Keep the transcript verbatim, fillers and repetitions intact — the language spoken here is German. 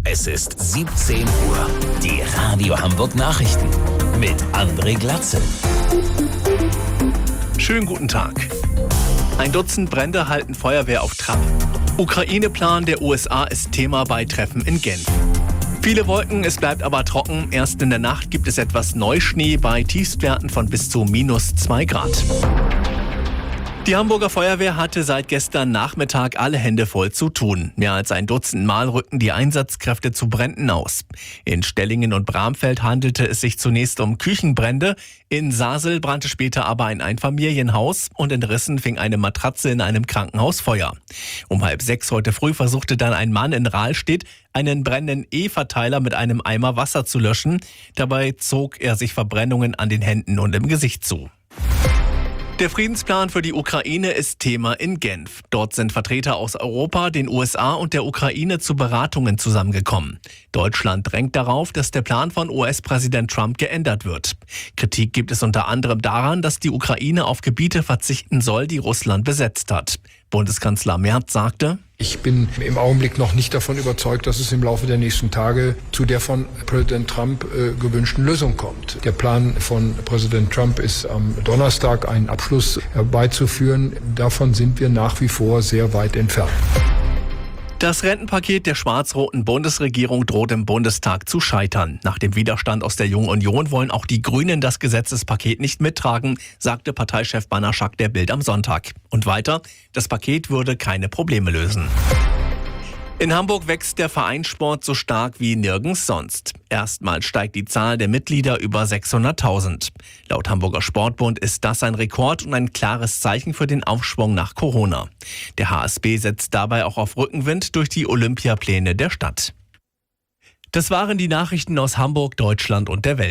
Es ist siebzehn Uhr. Die Radio Hamburg Nachrichten mit André Glatzel. Schönen guten Tag. Ein Dutzend Brände halten Feuerwehr auf Trab. Ukraine-Plan der U S A ist Thema bei Treffen in Genf. Viele Wolken, es bleibt aber trocken. Erst in der Nacht gibt es etwas Neuschnee bei Tiefstwerten von bis zu minus zwei Grad. Die Hamburger Feuerwehr hatte seit gestern Nachmittag alle Hände voll zu tun. Mehr als ein Dutzend Mal rückten die Einsatzkräfte zu Bränden aus. In Stellingen und Bramfeld handelte es sich zunächst um Küchenbrände. In Sasel brannte später aber ein Einfamilienhaus und in Rissen fing eine Matratze in einem Krankenhaus Feuer. Um halb sechs heute früh versuchte dann ein Mann in Rahlstedt, einen brennenden E-Verteiler mit einem Eimer Wasser zu löschen. Dabei zog er sich Verbrennungen an den Händen und im Gesicht zu. Der Friedensplan für die Ukraine ist Thema in Genf. Dort sind Vertreter aus Europa, den U S A und der Ukraine zu Beratungen zusammengekommen. Deutschland drängt darauf, dass der Plan von U S-Präsident Trump geändert wird. Kritik gibt es unter anderem daran, dass die Ukraine auf Gebiete verzichten soll, die Russland besetzt hat. Bundeskanzler Merz sagte: Ich bin im Augenblick noch nicht davon überzeugt, dass es im Laufe der nächsten Tage zu der von Präsident Trump äh, gewünschten Lösung kommt. Der Plan von Präsident Trump ist am Donnerstag einen Abschluss herbeizuführen. Davon sind wir nach wie vor sehr weit entfernt. Das Rentenpaket der schwarz-roten Bundesregierung droht im Bundestag zu scheitern. Nach dem Widerstand aus der Jungen Union wollen auch die Grünen das Gesetzespaket nicht mittragen, sagte Parteichef Banaschak der Bild am Sonntag. Und weiter, das Paket würde keine Probleme lösen. In Hamburg wächst der Vereinssport so stark wie nirgends sonst. Erstmals steigt die Zahl der Mitglieder über sechshunderttausend. Laut Hamburger Sportbund ist das ein Rekord und ein klares Zeichen für den Aufschwung nach Corona. Der H S B setzt dabei auch auf Rückenwind durch die Olympiapläne der Stadt. Das waren die Nachrichten aus Hamburg, Deutschland und der Welt.